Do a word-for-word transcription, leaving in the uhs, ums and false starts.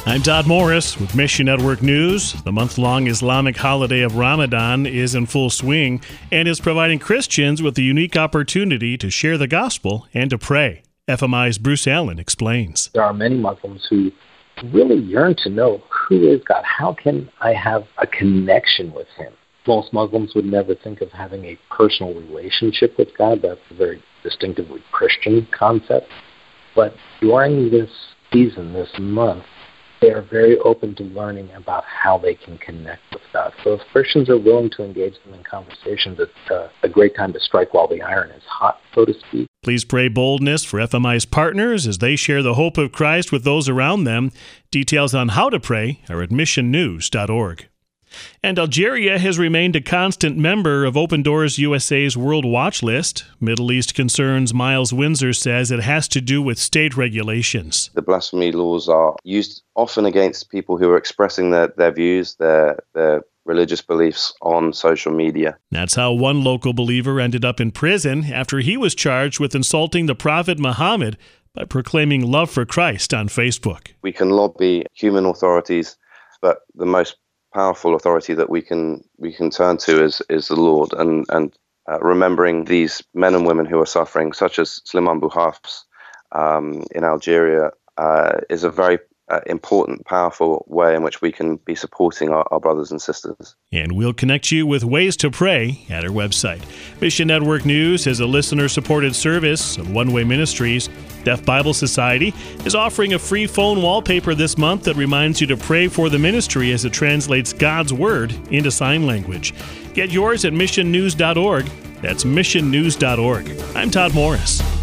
I'm Todd Morris with Mission Network News. The month-long Islamic holiday of Ramadan is in full swing and is providing Christians with a unique opportunity to share the gospel and to pray. F M I's Bruce Allen explains. There are many Muslims who really yearn to know, who is God? How can I have a connection with Him? Most Muslims would never think of having a personal relationship with God. That's a very distinctively Christian concept. But during this season, this month, they are very open to learning about how they can connect with God. So if Christians are willing to engage them in conversations, it's uh, a great time to strike while the iron is hot, so to speak. Please pray boldness for F M I's partners as they share the hope of Christ with those around them. Details on how to pray are at mission news dot org. And Algeria has remained a constant member of Open Doors U S A's World Watch List. Middle East Concerns Miles Windsor says it has to do with state regulations. The blasphemy laws are used often against people who are expressing their, their views, their, their religious beliefs on social media. That's how one local believer ended up in prison after he was charged with insulting the Prophet Muhammad by proclaiming love for Christ on Facebook. We can lobby human authorities, but the most powerful authority that we can we can turn to is is the Lord, and and uh, remembering these men and women who are suffering, such as Slimane Bouhafs um, in Algeria, uh, is a very uh, important, powerful way in which we can be supporting our, our brothers and sisters. And we'll connect you with ways to pray at our website. Mission Network News is a listener-supported service of One Way Ministries. Deaf Bible Society is offering a free phone wallpaper this month that reminds you to pray for the ministry as it translates God's Word into sign language. Get yours at mission news dot org. That's mission news dot org. I'm Todd Morris.